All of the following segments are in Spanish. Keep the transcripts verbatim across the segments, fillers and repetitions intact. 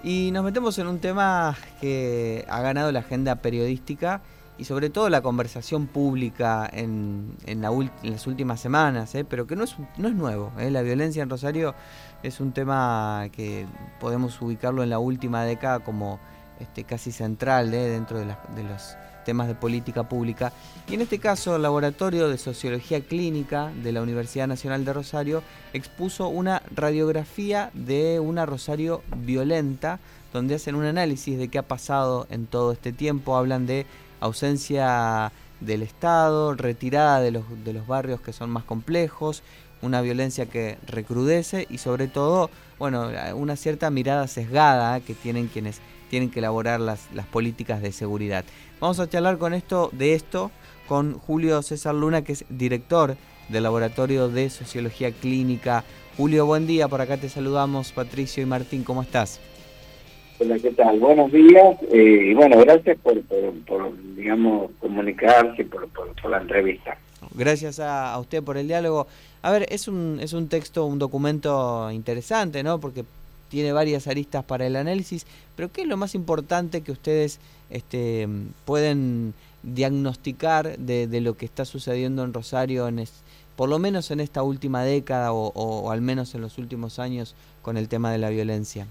Y nos metemos en un tema que ha ganado la agenda periodística y sobre todo la conversación pública en, en, la ult- en las últimas semanas, ¿eh? Pero que no es, no es nuevo, ¿eh? La violencia en Rosario es un tema que podemos ubicarlo en la última década como este, casi central, ¿eh? Dentro de, la, de los temas de política pública. Y en este caso, el Laboratorio de Sociología Clínica de la Universidad Nacional de Rosario expuso una radiografía de una Rosario violenta, donde hacen un análisis de qué ha pasado en todo este tiempo. Hablan de ausencia del Estado, retirada de los, de los barrios que son más complejos, una violencia que recrudece y sobre todo, bueno, una cierta mirada sesgada que tienen quienes tienen que elaborar las, las políticas de seguridad. Vamos a charlar con esto, de esto con Julio César Luna, que es director del Laboratorio de Sociología Clínica. Julio, buen día, por acá te saludamos, Patricio y Martín, ¿cómo estás? Hola, ¿qué tal? Buenos días, eh, y bueno, gracias por, por, por digamos, comunicarse, por, por, por la entrevista. Gracias a, a usted por el diálogo. A ver, es un, es un texto, un documento interesante, ¿no? Porque tiene varias aristas para el análisis, pero ¿qué es lo más importante que ustedes este, pueden diagnosticar de, de lo que está sucediendo en Rosario, en es, por lo menos en esta última década o, o, o al menos en los últimos años con el tema de la violencia?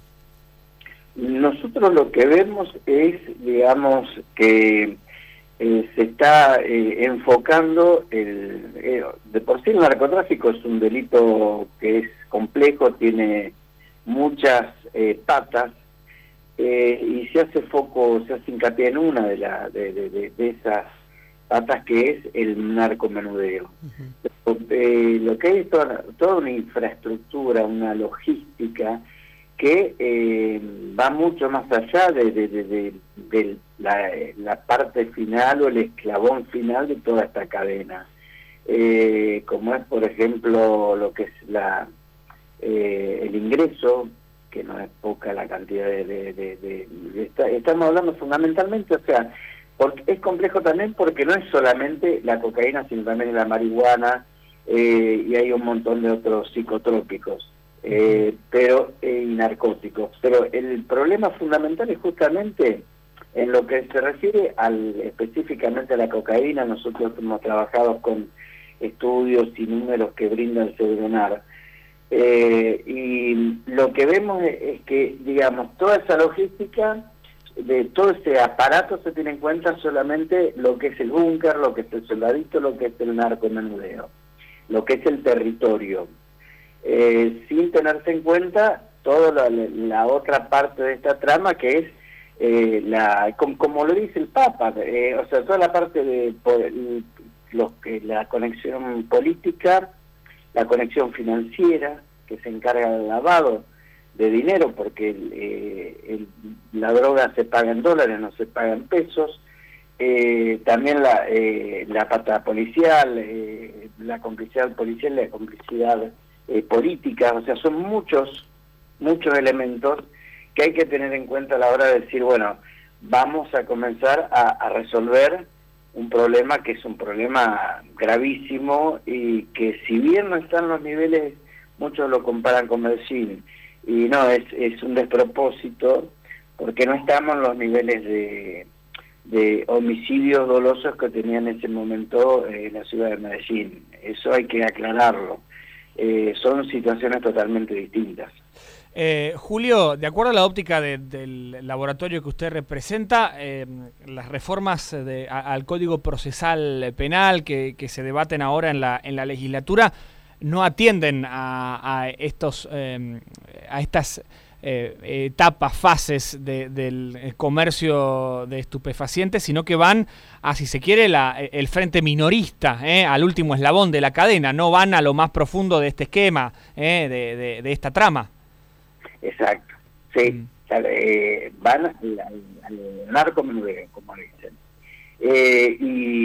Nosotros lo que vemos es, digamos, que eh, se está eh, enfocando, el, eh, de por sí el narcotráfico es un delito que es complejo, tiene muchas eh, patas, eh, y se hace foco, se hace hincapié en una de, la, de, de, de, de esas patas, que es el narcomenudeo. Uh-huh. eh, lo que hay toda, toda una infraestructura, una logística que eh, va mucho más allá de, de, de, de, de la, la parte final o el esclavón final de toda esta cadena, eh, como es por ejemplo lo que es la eh, el ingreso, que no es poca la cantidad de, de, de, de, de esta, estamos hablando fundamentalmente, o sea, porque es complejo también porque no es solamente la cocaína, sino también la marihuana, eh, y hay un montón de otros psicotrópicos. Eh, pero eh, y narcóticos, pero el problema fundamental es justamente en lo que se refiere al específicamente a la cocaína. Nosotros hemos trabajado con estudios y números que brinda el Cedronar, eh, y lo que vemos es, es que, digamos, toda esa logística de todo ese aparato se tiene en cuenta solamente lo que es el búnker, lo que es el soldadito, lo que es el narcomenudeo, lo que es el territorio. Eh, sin tenerse en cuenta toda la, la otra parte de esta trama, que es eh, la como, como lo dice el Papa, eh, o sea, toda la parte de los que la conexión política, la conexión financiera, que se encarga del lavado de dinero, porque el, eh, el, la droga se paga en dólares, no se paga en pesos. Eh, también la, eh, la pata policial, eh, la complicidad policial, la complicidad Eh, políticas, o sea, son muchos, muchos elementos que hay que tener en cuenta a la hora de decir, bueno, vamos a comenzar a, a resolver un problema que es un problema gravísimo y que si bien no están los niveles, muchos lo comparan con Medellín, y no, es, es un despropósito, porque no estamos en los niveles de, de homicidios dolosos que tenía en ese momento eh, la ciudad de Medellín. Eso hay que aclararlo. Eh, son situaciones totalmente distintas. Eh, Julio, de acuerdo a la óptica de, del laboratorio que usted representa, eh, las reformas de, a, al Código Procesal Penal que, que se debaten ahora en la, en la legislatura no atienden a, a estos eh, a estas eh, etapas, fases de, del comercio de estupefacientes, sino que van a, si se quiere, la, el frente minorista, eh, al último eslabón de la cadena, no van a lo más profundo de este esquema, eh, de, de, de esta trama. Exacto, sí, mm. eh, van al, al narcomenudeo, como le dicen. Eh,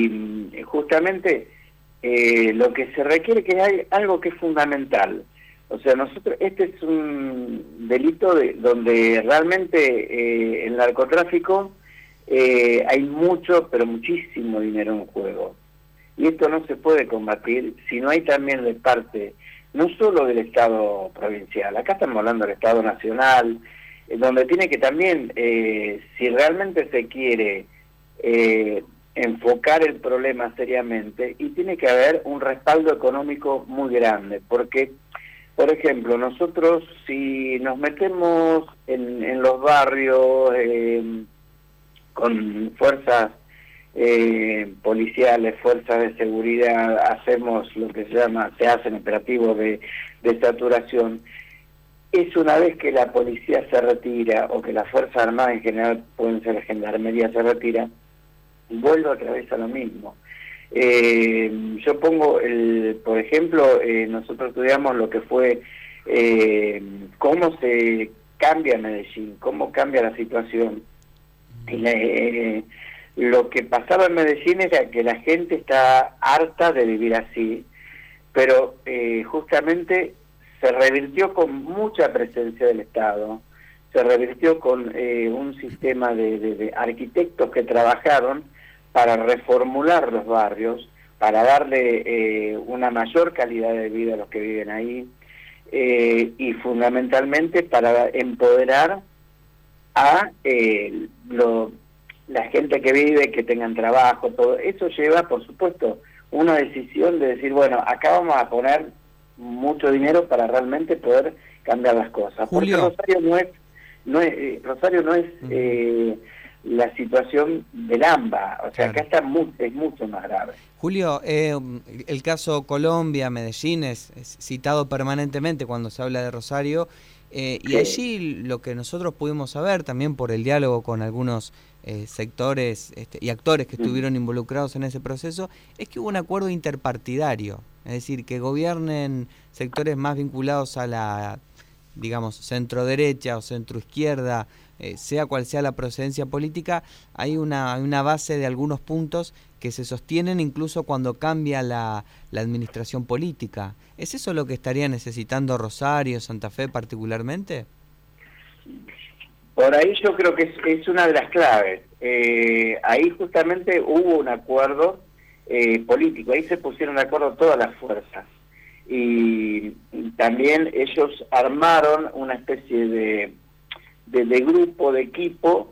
y justamente eh, lo que se requiere que hay algo que es fundamental. O sea, nosotros, este es un delito de, donde realmente eh, el narcotráfico eh, hay mucho, pero muchísimo dinero en juego. Y esto no se puede combatir si no hay también de parte, no solo del Estado provincial, acá estamos hablando del Estado nacional, donde tiene que también, eh, si realmente se quiere eh, enfocar el problema seriamente, y tiene que haber un respaldo económico muy grande, porque, por ejemplo, nosotros si nos metemos en, en los barrios eh, con fuerzas eh, policiales, fuerzas de seguridad, hacemos lo que se llama, se hacen operativos de, de saturación, es una vez que la policía se retira, o que la Fuerza Armada en general, pueden ser la gendarmería, se retira, vuelve otra vez a lo mismo. Eh, yo pongo, el, por ejemplo, eh, nosotros estudiamos lo que fue eh, cómo se cambia Medellín, cómo cambia la situación. Y la, eh, lo que pasaba en Medellín era que la gente está harta de vivir así, pero eh, justamente se revirtió con mucha presencia del Estado, se revirtió con eh, un sistema de, de, de arquitectos que trabajaron para reformular los barrios, para darle eh, una mayor calidad de vida a los que viven ahí, eh, y fundamentalmente para empoderar a eh, lo, la gente que vive, que tengan trabajo, todo eso lleva, por supuesto, una decisión de decir, bueno, acá vamos a poner mucho dinero para realmente poder cambiar las cosas. Julio. Porque Rosario no es, no es eh, Rosario no es eh, la situación del AMBA, o sea, claro. Acá está muy, es mucho más grave. Julio, eh, el caso Colombia, Medellín es, es citado permanentemente cuando se habla de Rosario, eh, y sí. Allí lo que nosotros pudimos saber, también por el diálogo con algunos eh, sectores este, y actores que estuvieron mm. involucrados en ese proceso, es que hubo un acuerdo interpartidario. Es decir, que gobiernen sectores más vinculados a la, digamos, centro-derecha o centro-izquierda, eh, sea cual sea la procedencia política, hay una, una base de algunos puntos que se sostienen incluso cuando cambia la, la administración política. ¿Es eso lo que estaría necesitando Rosario, Santa Fe particularmente? Por ahí yo creo que es, es una de las claves. Eh, ahí justamente hubo un acuerdo Eh, político, ahí se pusieron de acuerdo todas las fuerzas y, y también ellos armaron una especie de, de, de grupo, de equipo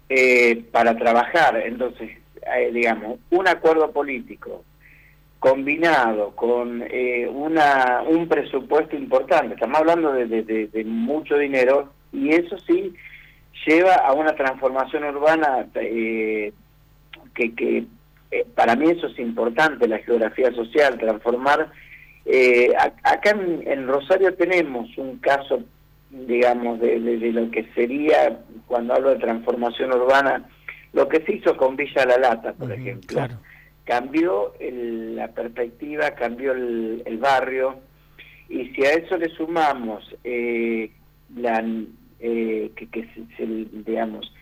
eh, para trabajar. Entonces, eh, digamos, un acuerdo político combinado con eh, una un presupuesto importante, estamos hablando de, de, de, de mucho dinero, y eso sí lleva a una transformación urbana eh, que, que Eh, para mí eso es importante, la geografía social, transformar. Eh, acá en, en Rosario tenemos un caso, digamos, de, de, de lo que sería, cuando hablo de transformación urbana, lo que se hizo con Villa La Lata, por uh-huh, ejemplo. Claro. Cambió el, la perspectiva, cambió el, el barrio, y si a eso le sumamos eh, la eh, que, que se, se, digamos,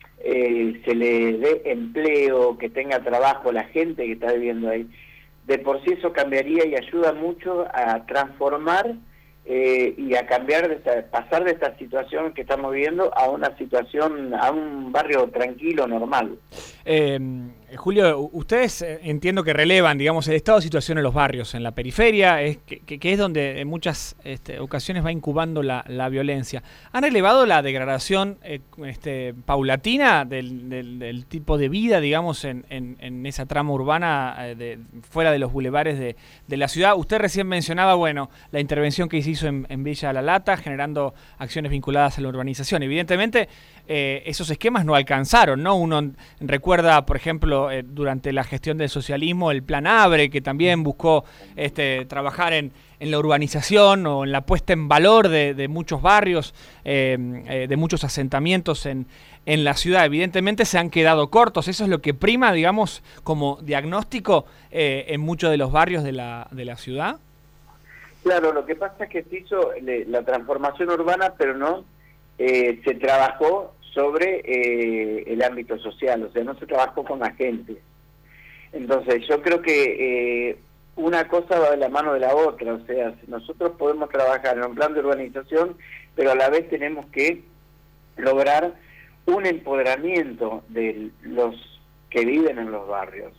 Eh, se le dé empleo, que tenga trabajo la gente que está viviendo ahí, de por sí eso cambiaría y ayuda mucho a transformar eh, y a cambiar, de esta, pasar de esta situación que estamos viviendo a una situación, a un barrio tranquilo, normal. Eh, Julio, ustedes eh, entiendo que relevan, digamos, el estado de situación en los barrios, en la periferia, es que, que es donde en muchas este, ocasiones va incubando la, la violencia. ¿Han relevado la degradación eh, este, paulatina del, del, del tipo de vida, digamos, en, en, en esa trama urbana eh, de, fuera de los bulevares de, de la ciudad? Usted recién mencionaba, bueno, la intervención que se hizo en, en Villa La Lata, generando acciones vinculadas a la urbanización. Evidentemente, eh, esos esquemas no alcanzaron, ¿no? Uno recuerda, por ejemplo, eh, durante la gestión del socialismo, el Plan Abre, que también buscó este, trabajar en, en la urbanización o en la puesta en valor de, de muchos barrios, eh, eh, de muchos asentamientos en, en la ciudad. Evidentemente se han quedado cortos. Eso es lo que prima, digamos, como diagnóstico eh, en muchos de los barrios de la, de la ciudad. Claro, lo que pasa es que se hizo le, la transformación urbana, pero no eh, se trabajó sobre eh, el ámbito social, o sea, no se trabajó con la gente. Entonces, yo creo que eh, una cosa va de la mano de la otra, o sea, nosotros podemos trabajar en un plan de urbanización, pero a la vez tenemos que lograr un empoderamiento de los que viven en los barrios,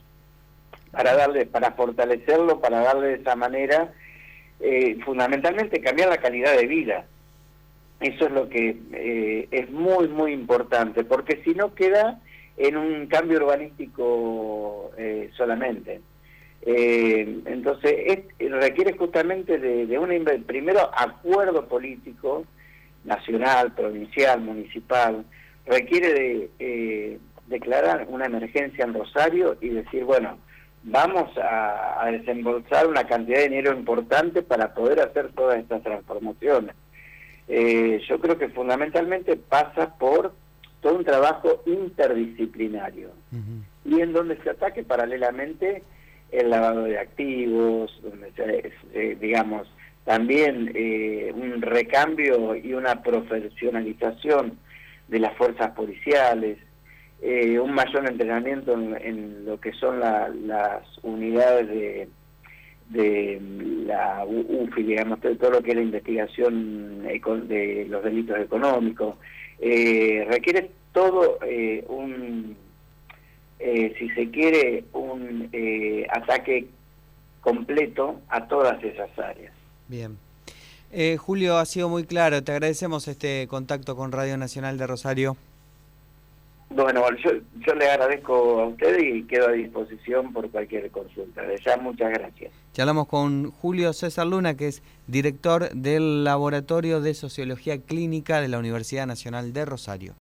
para darle, para fortalecerlo, para darle de esa manera, eh, fundamentalmente cambiar la calidad de vida. Eso es lo que eh, es muy, muy importante, porque si no queda en un cambio urbanístico eh, solamente. Eh, entonces, es, requiere justamente de, de un primero acuerdo político, nacional, provincial, municipal, requiere de eh, declarar una emergencia en Rosario y decir, bueno, vamos a, a desembolsar una cantidad de dinero importante para poder hacer todas estas transformaciones. Eh, yo creo que fundamentalmente pasa por todo un trabajo interdisciplinario, uh-huh. y en donde se ataque paralelamente el lavado de activos, donde se, se, digamos, también eh, un recambio y una profesionalización de las fuerzas policiales, eh, un mayor entrenamiento en, en lo que son la, las unidades de, de la U F I, digamos, todo lo que es la investigación de los delitos económicos. Eh, requiere todo eh, un, eh, si se quiere, un eh, ataque completo a todas esas áreas. Bien. Eh, Julio, ha sido muy claro. Te agradecemos este contacto con Radio Nacional de Rosario. Bueno, yo, yo le agradezco a usted y quedo a disposición por cualquier consulta. De ya, muchas gracias. Charlamos con Julio César Luna, que es director del Laboratorio de Sociología Clínica de la Universidad Nacional de Rosario.